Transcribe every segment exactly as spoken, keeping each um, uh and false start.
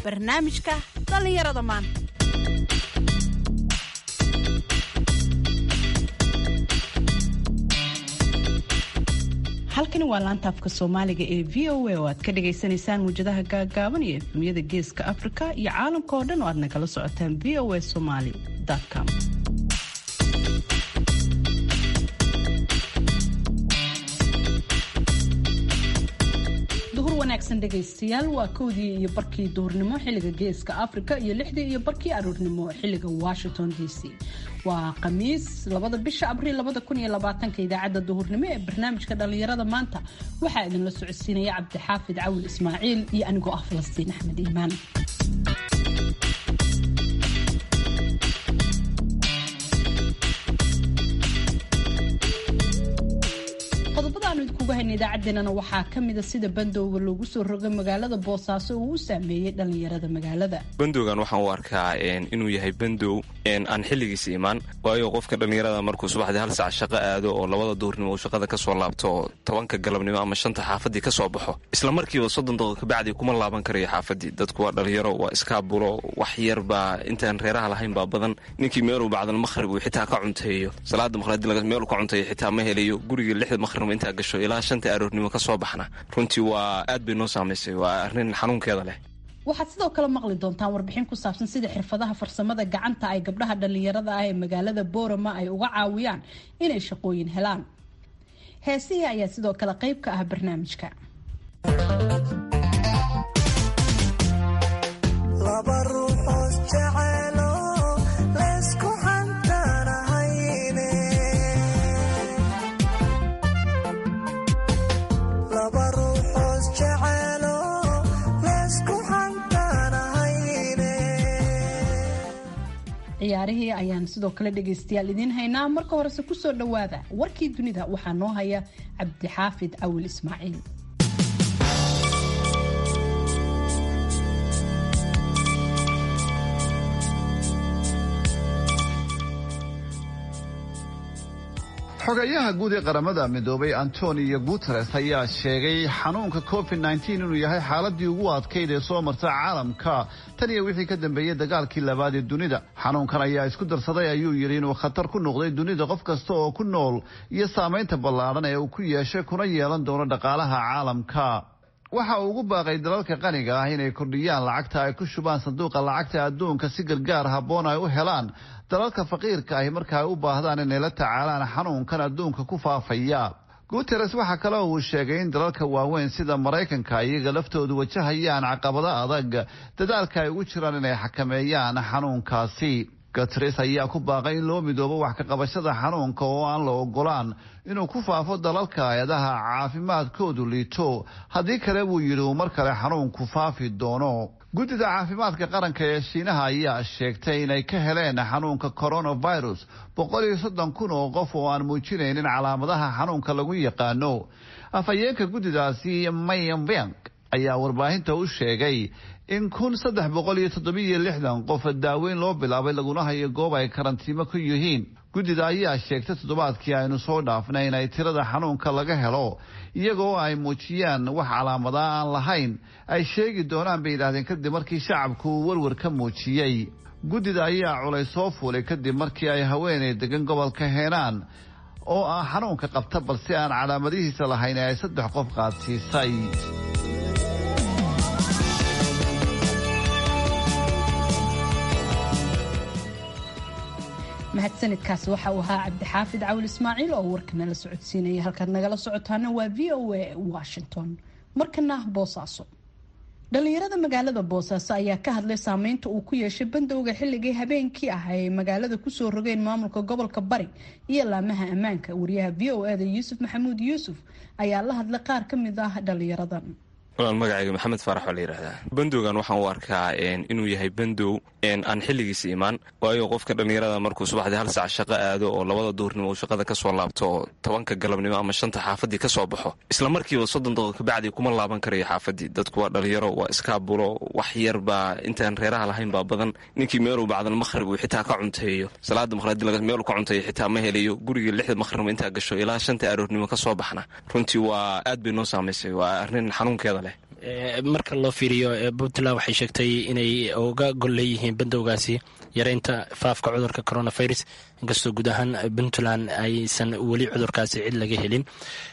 barnaamijka dhallinyarada maanta. halkani waa laanta afka soomaaliga ee v o a oo aad ka dhagaysanaysaan muujadaha gaagaaban iyo efemyada geeska afrika iyo caalamka oo dhan oo aad nagala socotaan v o a somali com. duhur wanaagsan dhegaystayaal, waa kowdii iyo barkii duhurnimo xilliga geeska afrika iyo lixdii iyo barkii aroornimo xilliga washington d c. waa khamiis labada bisha abriil labada kun iyo labaatanka. idaacadda duhurnimo ee barnaamijka dhallinyarada maanta waxaa idinla socodsiinaya cabdixaafid cawil ismaaciil iyo anigoo ah falastiin axmed iimaan. qodobada aanu idinkugu hayna idaacaddeenana waxaa ka mida sida bandowga loogu soo rogay magaalada boosaaso uu u saameeyey dhallinyarada magaalada. bandowgan waxaan u arkaa inuu yahay bandow aan xilligiisa imaan, waayo qofka dhallinyarada markuu subaxdii hal sac shaqo aado oo labada duhurnimo uu shaqada ka soo laabto oo tobanka galabnimo ama shanta xaafadii ka soo baxo, isla markiiba soddon daqiiqo kabacdii kuma laaban karayo xaafadii. dadku waa dhalinyaro, waa iskaabulo, wax yarbaa intaan reeraha lahayn baa badan. ninkii meeluu bacdal makhrib uu xitaa ka cunteeyo, salaada maqhrib meeluu ka cunteeyo xitaa ma helayo. guriga lixda makhrib intaa gasho ilaa shanta aroornimo ka soo baxna, runtii waa aad bay noo saamaysay. waa arrin xanuunkeeda leh. waxaad sidoo kale maqli doontaan warbixin ku saabsan sida xirfadaha farsamada gacanta ay gabdhaha dhallinyarada ah ee magaalada boorama ay uga caawiyaan inay shaqooyin helaan. heesihii ayaa sidoo kale qayb ka ah barnaamijka. ciyaarihii ayaan sidoo kale dhegaystayaal idiin haynaa. marka horese kusoo dhawaada warkii dunida, waxaa noo haya cabdixaafid cawil ismaaciil. xogayaha guud ee qaramada midoobay antonio guteres ayaa sheegay xanuunka covid nneteen inuu yahay xaaladii ugu adkayd ee soo marta caalamka tan iyo wixii ka dambeeyey dagaalkii labaad ee dunida. xanuunkan ayaa isku darsaday ayuu yidhi inuu khatar ku noqday dunida qof kasta oo ku nool iyo saamaynta ballaadhan ee uu ku yeeshay kuna yeelan doono dhaqaalaha caalamka. waxa uu ugu baaqay dalalka qaniga ah inay kordhiyaan lacagta ay ku shubaan sanduuqa lacagta adduunka si gargaar habboon ay u helaan dalalka faqiirka ahi marka ay u baahdaan inay la tacaalaan xanuunkan adduunka ku faafaya. guteres waxaa kale uu sheegay in dalalka waaweyn sida maraykanka iyaga laftoodu wajahayaan caqabado adag dadaalka ay ugu jiraan inay xakameeyaan xanuunkaasi. guteres ayaa ku baaqay in loo midoobo wax ka qabashada xanuunka oo aan la ogolaan inuu ku faafo dalalka hay-adaha caafimaadkoodu liito, haddii kale buu yidhi uu mar kale xanuunku faafi doono. guddida caafimaadka qaranka ee shiinaha ayaa sheegtay inay ka heleen xanuunka coronavirus boqol iyo soddon kun oo qof oo aan muujinaynin calaamadaha xanuunka lagu yaqaano. afhayeenka guddidaasi Mayambeng ayaa warbaahinta u sheegay in kun saddex boqol iyo toddobiyo lixdan qof daaweyn loo bilaabay laguna hayo goob ay karantiimo ku yihiin. guddida ayaa sheegtay toddobaadkii aynu soo dhaafnay in ay tirada xanuunka laga helo iyagoo ay muujiyaan wax calaamada aan lahayn ay sheegi doonaan bay yidhaahdeen kadib markii shacabku uu warwar ka muujiyey. guddida ayaa culay soo fuulay kadib markii ay haweeney degan gobolka heenaan oo ah xanuunka qabta balse aan calaamadihiisa lahayn ee ay saddex qof qaadsiisay. mahadsanidkaas waxa uu ahaa cabdixaafid cawil ismaaciil oo warkana la socodsiinaya. halkaad nagala socotaana waa v o a washington. markana boosaaso. dhallinyarada magaalada boosaaso ayaa ka hadlay saameynta uu ku yeeshay bandowga xilligii habeenkii ah ay magaalada kusoo rogeen maamulka gobolka bari iyo laamaha ammaanka. wariyaha v o ada yuusuf maxamuud yuusuf ayaa la hadlay qaar ka mid ah dhallinyaradan. magacayga maxamed faarax waa la yidhahdaa. bandowgan waxaan u arkaa inuu yahay bandow aan xilligiisa imaan, waayo qofka dhallinyarada markuu subaxdii hal sac shaqo aado oo labada duhurnimo uu shaqada ka soo laabto oo tobanka galabnimo ama shanta xaafadii ka soo baxo, isla markiiba soddon daqiiqo kabacdii kuma laaban karayo xaafadii. dadku waa dhalinyaro, waa iskaabulo, wax yarbaa intaan reeraha lahayn baa badan. ninkii meeluu bacdal makhrib uu xitaa ka cunteeyo, salaada maqhrib meeluu ka cunteeyo xitaa ma helayo. guriga lixda makhrib intaa gasho ilaa shanta aroornimo ka soo baxna, runtii waa aad bay noo saamaysay. waa arrin xanuunkeeda leh. marka loo fiiriyo puntland waxay sheegtay inay uga gol leeyihiin bandowgaasi yareynta faafka cudurka coronavirus inkastoo guud ahaan puntland aysan weli cudurkaasi cid laga helin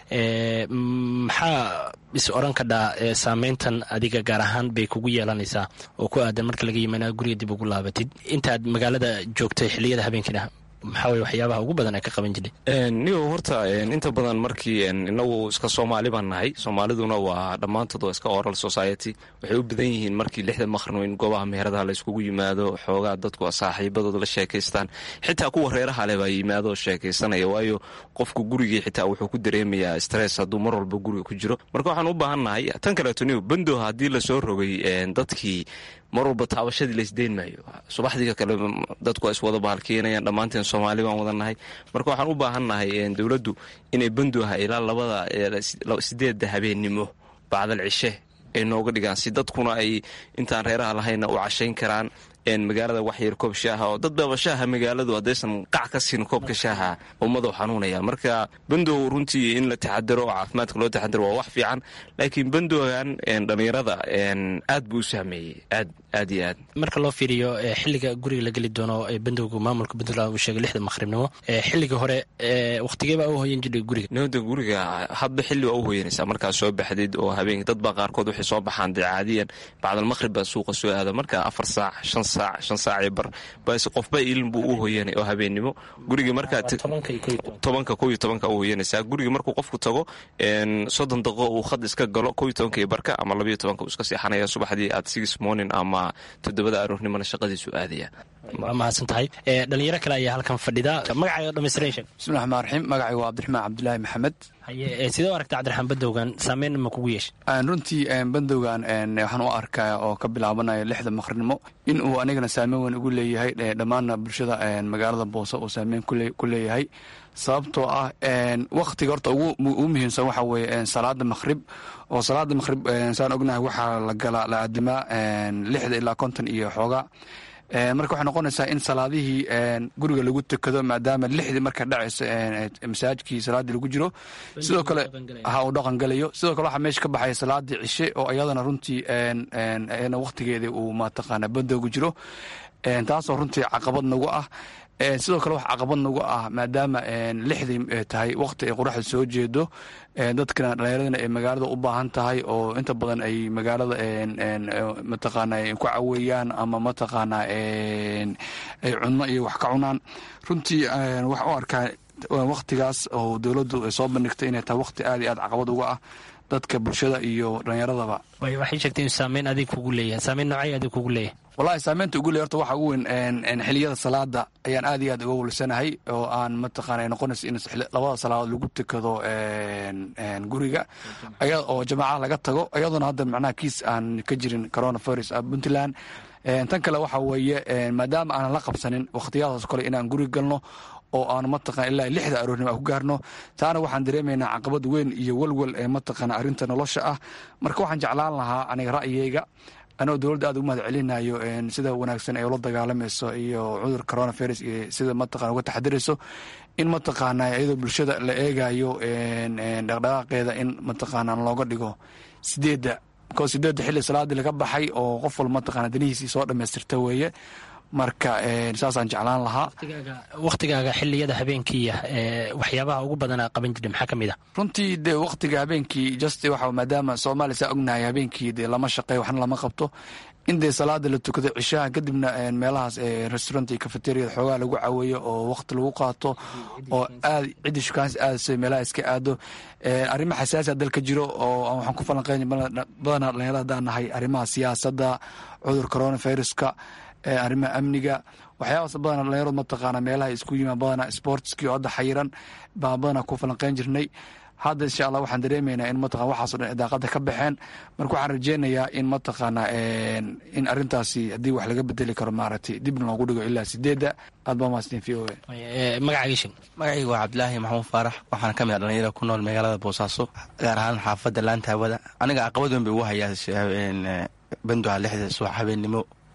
maxaa is oran kadhaa saameyntan adiga gaar ahaan bay kugu yeelanaysaa oo ku aadan marka laga yimaana guriga dib ugu laabatid intaad magaalada joogtay xilliyada habeenkiina maxaa weye waxyaabaha ugu badan ay ka qaban jirtay nigo horta inta badan markii inagu iska soomaali baan nahay soomaaliduna waa dhammaantood waa iska oral society waxay u badan yihiin markii lixda maqrino in goobaha meheradaha la iskugu yimaado xoogaa dadku saaxiibadood la sheekaystaan xitaa kuwa reeraha leh baa yimaado sheekaysanaya waayo qofku gurigii xitaa wuxuu ku dareemayaa stress hadduu mar walba guriga ku jiro marka waxaan u baahan nahay tan kaleeto nigo bandow haddii lasoo rogay dadkii mar walba taabashadii laisdeyn maayo subaxdiga kale dadku waa iswada bahalkeenayaan dhammaanteen soomaali baan wadannahay marka waxaan u baahannahay dowladdu inay bandowha ilaa labada sideedda habeennimo bacdal cishe ay nooga dhigaan si dadkuna ay intaan reeraha lahayna u cashayn karaan magaalada waxyar koob shaaha oo dad baaba shaaha magaaladu haddaysan qac ka siin koobka shaaha ummaduu xanuunaya marka bandow runtii in la taxadaro oo caafimaadka loo taxadaro waa wax fiican laakiin bandowgan dhallinyarada aad buu u saameeyey aad aad iyo aad marka loo fiiriyo xilliga guriga la geli doono bandowga maamulka puntland uu sheegay lixda maqribnimo xilliga hore wakhtigeebaa u hoyan jiray guriga nada guriga hadba xilli waa u hoyanaysaa markaad soo baxdid oo habeenki dad baa qaarkood waxay soo baxaan dee caadiyan bacdalmaqrib baa suuqa soo aada marka afar saac shan saac shan saaci bar bas qofba ilin buu u hoyanay oo habeennimo guriga markaa tobanka kow iyo tobanka u hoyanaysaa guriga markuu qofku tago soddon daqiiqo uu khad iska galo kow iyo tobanka iyo barka ama labayo tobanka uu iska seexanaya subaxdii aad six morning ama toddobada aroornimona shaqadiisu aadaya waa mahadsan tahay dhalinyaro kale ayaa halkan fadhida magacaaga dhamaystireen sheeg bismillahi raxmaan raxiim magacayga waa cabdiraxmaan cabdulaahi maxamed haye sidee u aragta cabdiraxmaan bandowgan saameyn ma kugu yeeshay runtii bandowgan waxaan u arkaa oo ka bilaabanaya lixda maqribnimo in uu anigana saameyn weyn ugu leeyahay dhammaanna bulshada magaalada boose uu saameyn ku leeyahay sababtoo ah wakhtiga horta ugu muhiimsan waxa weeye salaada maqhrib oo salaada maqhrib saan ognahay waxaa la galaa la aadimaa lixda ilaa konton iyo xoogaa marka waxay noqonaysaa in salaadihii guriga lagu tukado maadaama lixdii marka dhacayso masaajidkii salaaddii lagu jiro sidoo kale ha uu dhaqan galayo sidoo kale waxaa meesha ka baxaya salaadii cishe oo iyadana runtii wakhtigeedii uu mataqaana bandowgu jiro taasoo runtii caqabad nagu ah sidoo kale wax caqabad nagu ah maadaama lixdii tahay wakhti ay qoraxda soo jeedo dadkana dhallinyaradana ay magaalada u baahan tahay oo inta badan ay magaalada mataqaana ku caweeyaan ama mataqaana ay cunno iyo wax ka cunaan runtii wax u arkaa wakhtigaas oo dowladdu ay soo bandhigtay inay tahay wakhti aad iyo aad caqabad uga ah dadka bulshada iyo dhallinyaradaba waxay sheegtay in saameyn adig kugu leeyahay saameyn noocay adig kugu leeyahay wallahi saameynta ugu leey horta waxaa ugu weyn xiliyada salaada ayaan aad iyo aad uga wulsanahay oo aan mataqaana ay noqonayso in labada salaadood lagu tukado guriga oo jamaaca laga tago iyadoona hadda macnaha kiis aan ka jirin coronavirus puntland tan kale waxa weeye maadaama aanan la qabsanin wakhtiyadaas kale inaan guriga galno oo aan mataqana ilaa lixda aroornimo ku gaarno taana waxaan dareemaynaa caqabad weyn iyo walwal ee mataqaana arrinta nolosha ah marka waxaan jeclaan lahaa aniga ra'yigayga anoo dowladda aad ugu mahad celinayo sida wanaagsan ay ula dagaalamayso iyo cudur coronavirus iyo sida mataqana uga taxadirayso in mataqaana iyadoo bulshada la eegayo dhaqdhaqaaqeeda in mataqaana looga dhigo sideedda ko sideedda xilli salaadii laga baxay oo qof walba mataqaana danihiisii soo dhammaystirta weeye marka saasaan jeclaan lahaa wakhtigaaga xiliyada habeenkiiya waxyaabaha ugu badana qaban jirta maxaa ka mid a runtii dee wakhtiga habeenkii just waxa maadaama soomaaliya saa ognahay habeenkii dee lama shaqeeyo waxna lama qabto in dee salaada la tukado cishaha kadibna meelahaas restaurant iyo cafeteriada xoogaa lagu caweeyo oo wakhti lagu qaato oo aad ciddi shukaansi aadayso meelaha iska aado arrimo xasaasiya dalka jiro oo waxaan ku falanqeyn badanaa dhalinyarada haddaan nahay arrimaha siyaasadda cudur coronaviruska arrimaha amniga waxyaabaas badana dhalinyaradu mataqaana meelaha isku yimaan badana sportskii oo hadda xayiran baan badana ku falanqeyn jirnay hadda insha allah waxaan dareemaynaa in mataqana waxaaso dhan idaaqada ka baxeen marka waxaan rajeynayaa in mataqaana in arrintaasi haddii wax laga bedeli karo maaragtay dibna loogu dhigo ilaa sideedda aad baa mahadsantiin v o a magacayga magacayga waa cabdilaahi maxamuud faarax waxaana ka mid ah dhalinyarada ku nool magaalada boosaaso gaar ahaan xaafadda laanta hawada aniga caqabad weyn bay ugu hayaa banduha lixda subax habeennimo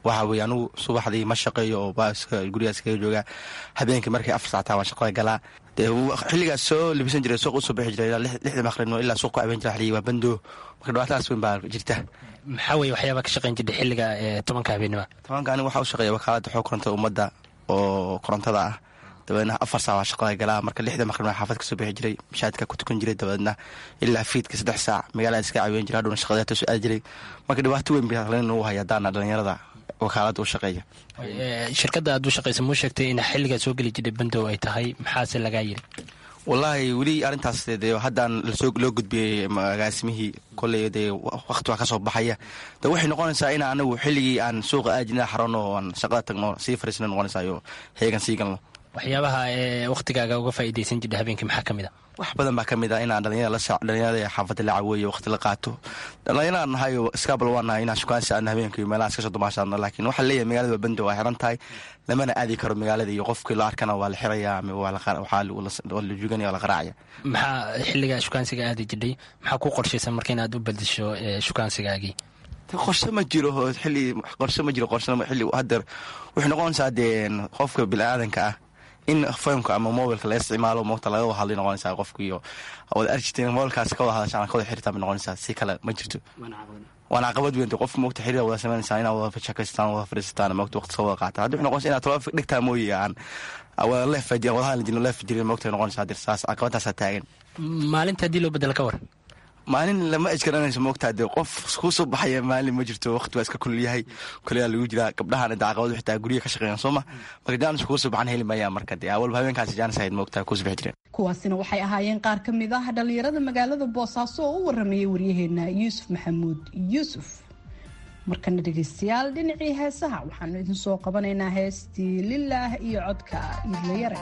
waxa weye anugu subaxdii ma shaqeeyo oo baaska gurigaas kaga joogaa habeenkii markay afar saataa waan shaqada galaa dee xilligaas soo libisan jiray suuq usoo bixi jiray lixda maqrino ilaa suuq ku abeen jira xilligii waa bandoo marka dhibaatadaas weyn baa jirta. maxaa weye waxyaaba ka shaqayn jirtay xilliga tobanka habeenima? tobanka aniga waxaa u shaqeeya wakaalada xoog korontada ummadda oo korontada ah. dabeedna afar saac waa shaqada galaa marka lixda maqrib xaafad kasoo bixi jiray mashaadka ku tukan jiray dabeedna ilaa fiidka saddex saac magaalada iska caawin jiray hadhowna shaqada soo aadi jiray marka dhibaato weyn bay nagu haya daana dhalinyarada wakaalada u shaqeeya. shirkadda aad u shaqaysa muu sheegtay in xilligaa soo geli jiray bandow ay tahay maxaase lagaa yiri? wallaahi weli arrintaas dee haddaan loo gudbiyey agaasimihii kolley dee waqti waa ka soo baxaya de waxay noqonaysaa in anagu xilligii aan suuqa aajina xarono oo aan shaqada tagno sii fariisna noqonaysaa iyo heegan sii galno. waxyaabaha ee wakhtigaaga uga faa'iidaysan jirta habeenkii maxaa ka mid a? wax badan baa ka mid a inaan dhalinyarada xaafadda la caweeyo waqti la qaato. dhalinyaraan nahay oo iskaabal waa nahay inaan shukaansi aadna habeenkii meelahaas kasoo dumaashaadno laakiin waxaa leeyahay magaalada waa bandow waa xiran tahay lamana aadi karo magaalada iyo qofkii la arkana waa la xirayaa ama waxaa la juganaya waa la qaraacaya. maxaa xilligaa shukaansiga aadi jidhay maxaa ku qorshaysan marka inaad u bedesho shukaansigaagii? qorshe ma jiro xilli qorshe ma jiro qorshe xilli hadeer waxay noqonaysaa dee qofka biniaadanka ah in foomka ama mobilka la isticmaalo moogta laga wada hadlay noqonaysaa qofkiiyo wada arjiteen mobilkaas ka wada hadashaan ka wada xiriirtaa bay noqonaysaa si kale ma jirto. waana caqabad weyn qof moogta xiriir wada samaynaysaa inaad wada shakaystaan wada fadhiisataan moogta waqti soo wada qaataan hadda waxay noqonaysaa inaad taleefon dhigtaa mooye aan wada leefajin wada hadli jirin leefajirin moogta noqonaysaa hadir saas caqabadaasaa taagan. maalinta haddii loo bedela ka war maalin lama ejgaranayso moogtaa dee qof kuu soo baxaya maalin ma jirto waqti waa iska kululyahay kuleyaa lagu jiraa gabdhahan da caqabad xitaa guryaha ka shaqeeyaan sooma marka jaanis kugu soo baxan heli maya marka dee awalba habeenkaasi jaanis ahayd moogtaa kuusoo bixi jireen. kuwaasina waxay ahaayeen qaar ka mid ah dhalinyarada magaalada boosaaso oo u waramayay waryaheena yuusuf maxamuud yuusuf. markana dhegeystayaal dhinacii heesaha waxaanu idin soo qabanaynaa heestii lilaah iyo codka idlayare.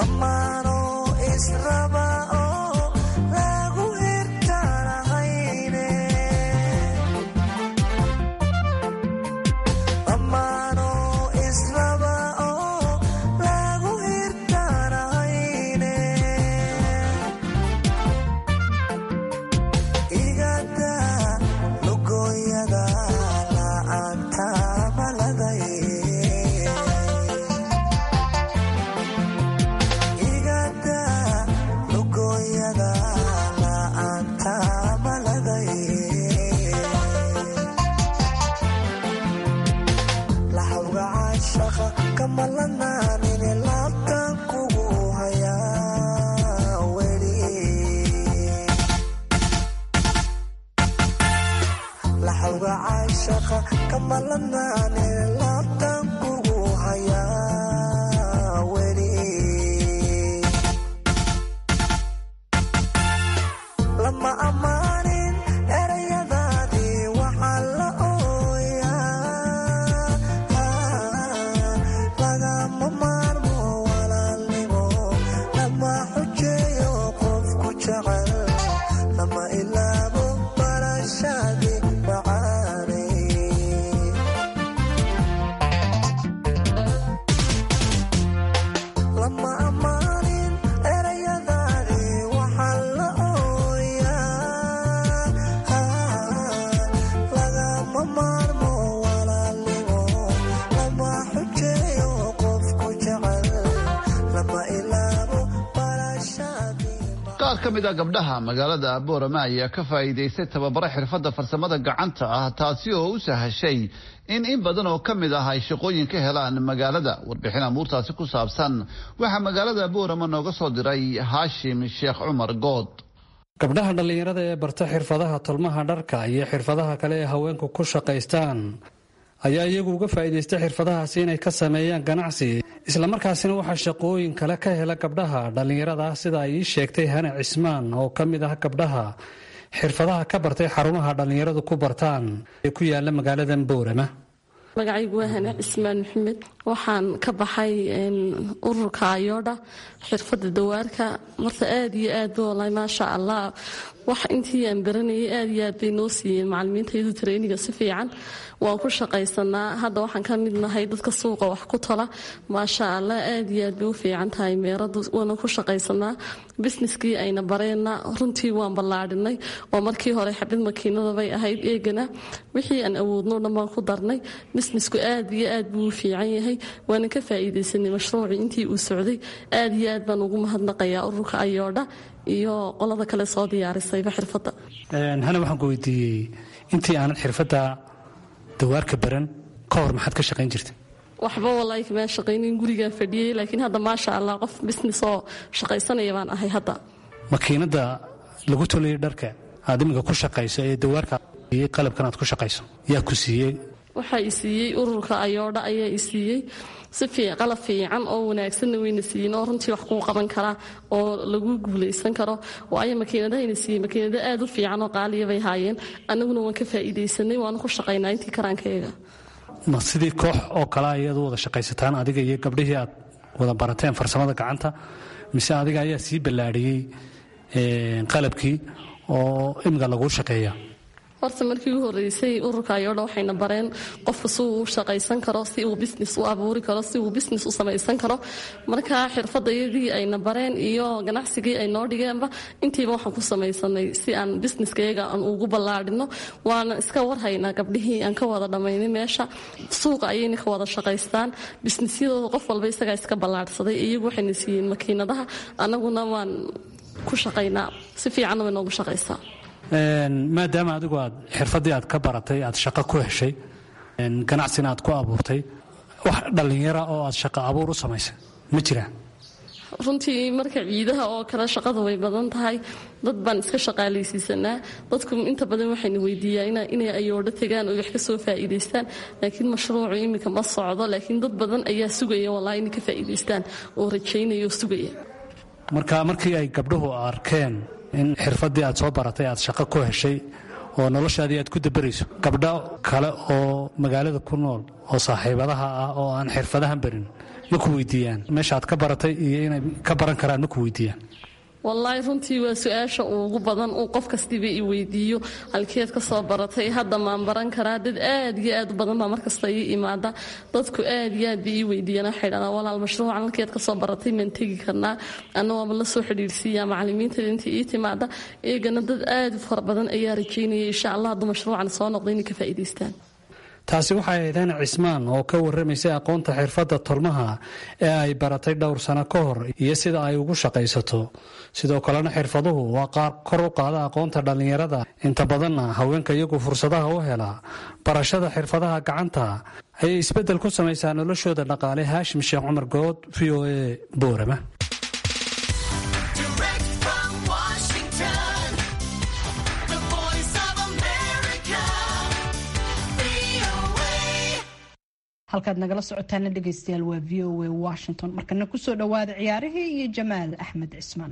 qaar ka mid a gabdhaha magaalada Boorama ayaa ka faa'iideystay tababaro xirfadda farsamada gacanta ah taasi oo u sahashay in in badan oo ka mid ah ay shaqooyin ka helaan magaalada. warbixin amuurtaasi ku saabsan waxa magaalada Boorama nooga soo diray Haashim Sheekh Cumar Good. gabdhaha dhalinyarada ee barta xirfadaha tolmaha dharka iyo xirfadaha kale ee haweenku ku shaqaystaan ayaa iyagu uga faa'iideystay xirfadahaasi inay ka sameeyaan ganacsi isla markaasina waxaa shaqooyin kale ka hela gabdhaha dhalinyarada sida ay ii sheegtay Hana Cismaan oo ka mid ah gabdhaha xirfadaha ka bartay xarumaha dhalinyaradu ku bartaan ee ku yaala magaalada Boorama. magacaygu waa Hana Cismaan Maxamed waxaan ka baxay ururka Ayooda xirfadda dawaarka marta aad iyo aad wallahi ma sha Allah wax intii aan baranayay aad iyo aad bay noo siiyeen macallimiintaydu traininga si fiican waan ku shaqaysanaa hadda waxaan ka mid nahay dadka suuqa wax ku tola ma sha Allah aad iyo aad bay u fiican tahay meeradu waan ku shaqaysanaa businesskii ayna bareena runtii waan ballaadhinay oo markii hore xabid makiinada bay ahayd eegana wixii aan awoodno dhammaan ku darnay businessku aad iyo aad buu u fiican yahay waana ka faa'iideysanay mashruucii intii uu socday aad iyo aad baan ugu mahadnaqayaa ururka Ayooda iyo qolada kale soo diyaarisay xirfadda. een hana waxaan ku weydiiyay intii aan xirfadda dawaarka baran ka hor maxaad ka shaqayn jirtay? waxba wallahi ma shaqaynin guriga fadhiyay laakiin hadda ma sha Allah qof business oo shaqaysanaya baan ahay hadda. makiinada lagu tolay dharka aad imiga ku shaqayso ee dawaarka iyo qalabkan aad ku shaqayso yaa ku siiyay? waxa i siiyay ururka Ayooda ayaa i siiyay si fiican qalab fiican oo wanaagsan wayna siiyeen oo runtii wax ku qaban kara oo lagu guuleysan karo waayo makiinada inay siiyay makiinada aad u fiican oo qaaliya bay haayeen anaguna waan ka faa'iideysanay waan ku shaqaynaa intii karaankayga. ma sidii koox oo kala ayadu wada shaqaysataan adiga iyo gabdhihii aad wada barateen farsamada gacanta mise adiga ayaa sii ballaadhiyay ee qalabkii oo imiga lagu shaqeeyaa? horta markii ugu horeysay ururka Ayooda waxayna bareen qofka suu u shaqaysan karo si uu business u abuuri karo si uu business u samaysan karo marka xirfadayadii ayna bareen iyo ganacsigii ay noo dhigeenba intiiba waxaan ku samaysanay si aan businesskayga aan ugu ballaadhino waana iska warhaynaa gabdhihii aan ka wada dhamaynay meesha suuqa ayayna ka wada shaqaystaan businessyadooda qof walba isaga iska ballaadhsaday iyagu waxayna siiyeen makiinadaha anaguna waan ku shaqaynaa si fiican way noogu shaqaysaa. maadaama adigu aad xirfaddii aad ka baratay aad shaqo ku heshay ganacsina aad ku abuurtay wax dhallinyara oo aad shaqo abuur u samaysay ma jiraan? runtii marka ciidaha oo kale shaqada way badan tahay dad baan iska shaqaalaysiisanaa dadku inta badan waxayna weydiiyaan inay Ayooda tagaan oo wax ka soo faa'iideystaan laakiin mashruucu imika ma socdo laakiin dad badan ayaa sugaya wallahi inay ka faa'iideystaan oo rajaynayo sugaya. marka markii ay gabdhuhu arkeen in xirfaddii aad soo baratay aad shaqo ku heshay oo noloshaadii aad ku dabarayso gabdho kale oo magaalada ku nool oo saaxiibadaha ah oo aan xirfadahan barin ma ku weydiiyaan meeshaad ka baratay iyo inay ka baran karaan ma ku weydiiyaan? wallaahi runtii waa su-aasha ugu badan uu qof kastiba i weydiiyo halkeed ka soo baratay hadda maan baran karaa. dad aad iyo aad u badan baa markasta ii imaada. dadku aad iyo aad bay ii weydiiyaan waxay dhahdaan walaal mashruucan halkeed ka soo baratay maan tegi karnaa anna waaba la soo xidhiirsiiyaa macallimiinteeda intii ii timaada. iyagana dad aad u fara badan ayaa rajaynaya insha allah hadduu mashruucan soo noqdo inay ka faa'iidaystaan. taasi waxay ahaydeen cismaan oo ka warramaysay aqoonta xirfadda tolmaha ee ay baratay dhowr sano ka hor iyo sida ay ugu shaqaysato. sidoo kalena xirfaduhu waa qaar kor u qaada aqoonta dhallinyarada. inta badanna haweenka iyagu fursadaha u hela barashada xirfadaha gacanta ayay isbeddel ku samaysaa noloshooda dhaqaale. haashim sheekh cumar good, v o a, boorama. halkaad nagala socotaana dhegaystayaal waa v o a Washington. markana kusoo dhawaada ciyaarihii iyo Jamaal Axmed Cismaan.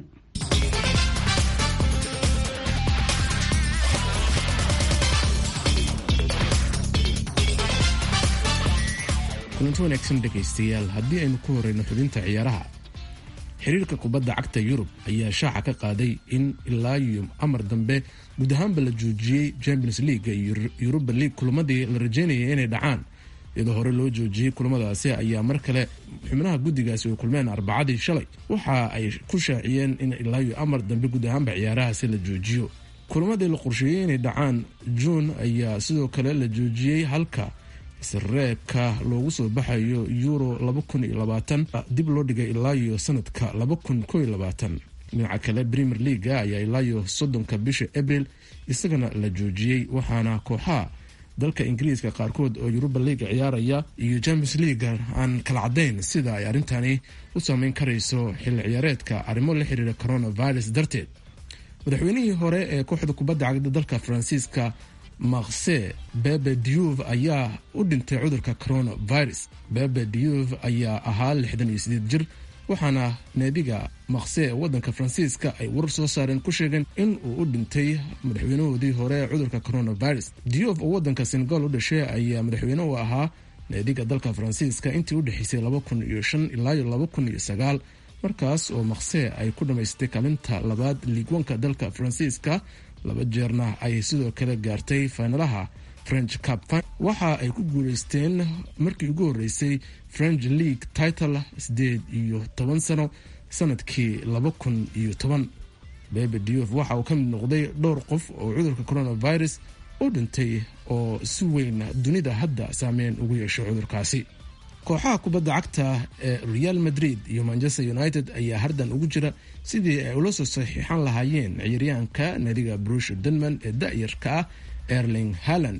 kulanti wanaagsan dhegaystayaal, haddii aynu ku horeyno xubinta ciyaaraha, xiriirka kubadda cagta Yurub ayaa shaaca ka qaaday in ilaa iyo amar dambe guud ahaanba la joojiyey Champions League iyo Europa League kulamadii la rajeynayay inay dhacaan. iyadoo hore loo joojiyey kulamadaasi ayaa mar kale xubnaha guddigaasi ay kulmeen arbacadii shalay waxa ay ku shaaciyeen in ilaa iyo amar dambe guud ahaanba ciyaarahaasi la joojiyo. kulamadii la qorsheeyey inay dhacaan juun ayaa sidoo kale la joojiyey, halka isreebka loogu soo baxayo euro laba kun iyo labaatan dib loo dhigay ilaa iyo sanadka laba kun kow iyo labaatan. dhinaca kale Premier League ayaa ilaa iyo soddonka bisha April isagana la joojiyey, waxaana kooxaha dalka Ingiriiska qaarkood oo Europa League ciyaaraya iyo Champions League aan kala cadayn sida ay arrintani u saameyn karayso xilli ciyaareedka arrimo la xiriira coronavirus darteed. madaxweynihii hore ee kooxda kubadda cagta dalka Faransiiska Marseille Bebe Diouf ayaa u dhintay cudurka coronavirus. Bebe Diouf ayaa ahaa lixdan iyo siddeed jir, waxaana naadiga Marseille ee wadanka Faransiiska ay warar soo saareen ku sheegeen in uu u dhintay madaxweynahoodii hore ee cudurka coronavirus. Diouf oo wadanka Senegal u dhashay ayaa madaxweyne u ahaa naadiga dalka Faransiiska intii u dhaxaysay laba kun iyo shan ilaa laba kun iyo sagaal, markaas oo Marseille ay ku dhamaystay kaalinta labaad Ligue one-ka dalka Faransiiska. laba jeerna ay sidoo kale gaartay finalaha French Cup. waxa ay ku guuleysteen markii ugu horeysay French League title sideed iyo toban sano sanadkii laba kun iyo toban. Bebe Diouf waxa uu ka mid noqday dhowr qof oo cudurka coronavirus u dhintay oo si weyn dunida hadda saameyn ugu yeeshay cudurkaasi. kooxaha kubadda cagta ee Real Madrid iyo Manchester United ayaa hardan ugu jira sidii ay ula soo saxiixan lahaayeen ciyaaryahanka naadiga Borussia Dortmund ee da'yarka ah Erling Haaland.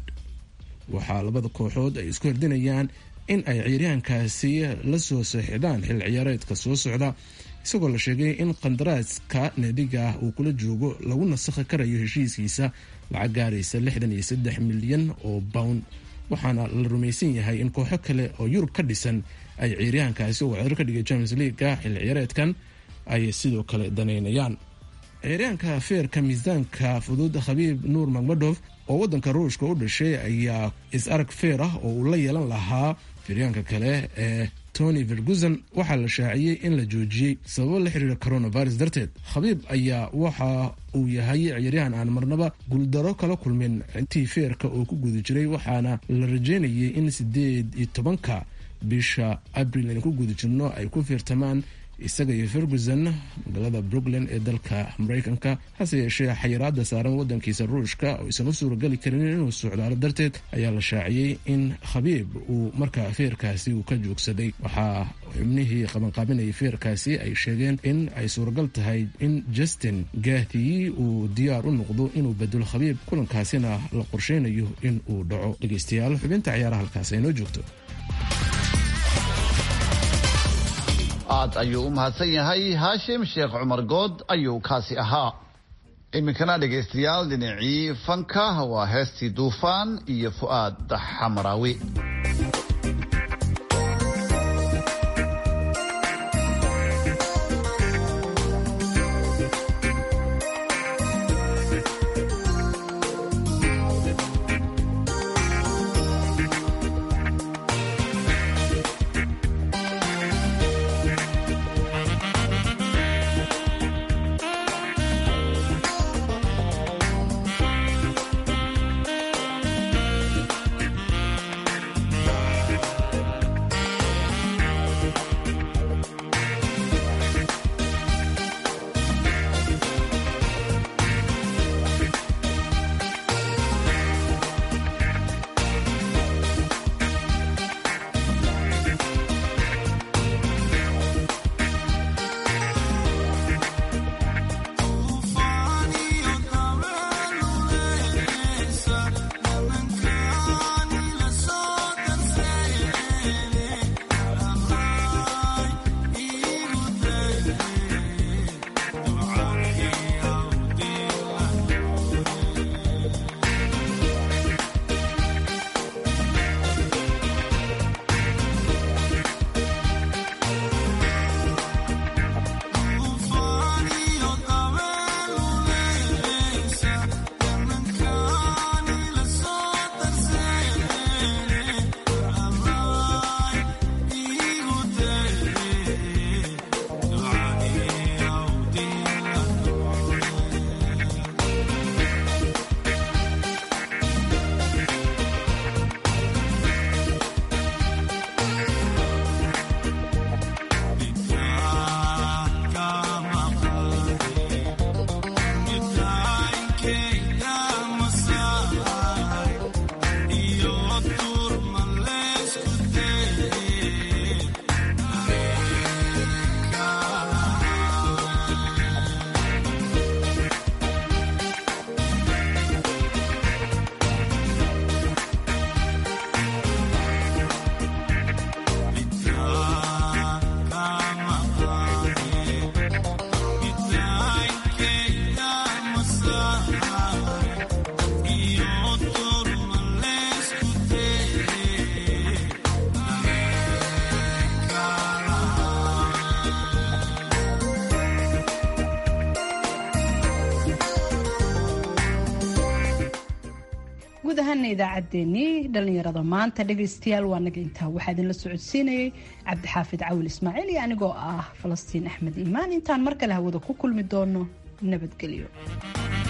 waxaa labada kooxood ay isku hordinayaan in ay ciyaaryahankaasi la soo saxiixdaan xil ciyaareedka soo socda, isagoo la sheegay in qandaraaska naadiga uu kula joogo lagu nasakhi karayo heshiiskiisa lacag gaaraysa lixdan iyo saddex milyan oo pound. waxaana la rumaysan yahay in kooxo kale oo Yurub ka dhisan ay ciyaaryahankaasi oo cedar ka dhigay Champions League xil ciyaareedkan ay sidoo kale daneynayaan. ciyaaryahanka feerka miisaanka fudud Khabib Nurmagomedov oo wadanka Ruushka u dhashay ayaa is arag feer ah oo uu la yeelan lahaa ciyaaryahanka kale ee Tony Ferguson waxaa la shaaciyey in la joojiyey sababo la xiriira coronavirus darteed. Khabib ayaa waxa uu yahay ciyaaryahan aan marnaba guuldaro kala kulmin intii feerka oo ku guda jiray, waxaana la rajeynayay in sideed iyo tobanka bisha April in ku guda jirno ay ku feertamaan isaga iyo Ferguson magaalada Brooklyn ee dalka Mareykanka. hase yeeshee xayiraada saaran wadankiisa Ruushka oo aysan u suuragali karin inuu socdaalo darteed ayaa la shaaciyey in Khabib uu markaa feerkaasi uu ka joogsaday. waxaa xubnihii qabanqaabinayay feerkaasi ay sheegeen in ay suuragal tahay in Justin Gaethje uu diyaar u noqdo inuu bedelo Khabib, kulankaasina la qorsheynayo in uu dhaco. dhegeystayaal, xubinta ciyaaraha halkaas ay noo joogto. aad ayuu u mahadsan yahay Haashim Sheekh Cumar Good ayuu kaasi ahaa. iminkana dhegaystayaal, dhinacii fanka waa heestii Duufaan iyo Fu'aad Xamraawi. guud ahaana idaacaddeenii dhallinyarada maanta dhegaystayaal waa naga intaa waxaa idinla socodsiinayay cabdixaafid cawil ismaaciil iyo anigoo ah falastiin axmed iimaan intaan mar kale hawada ku kulmi doono nabadgelyo.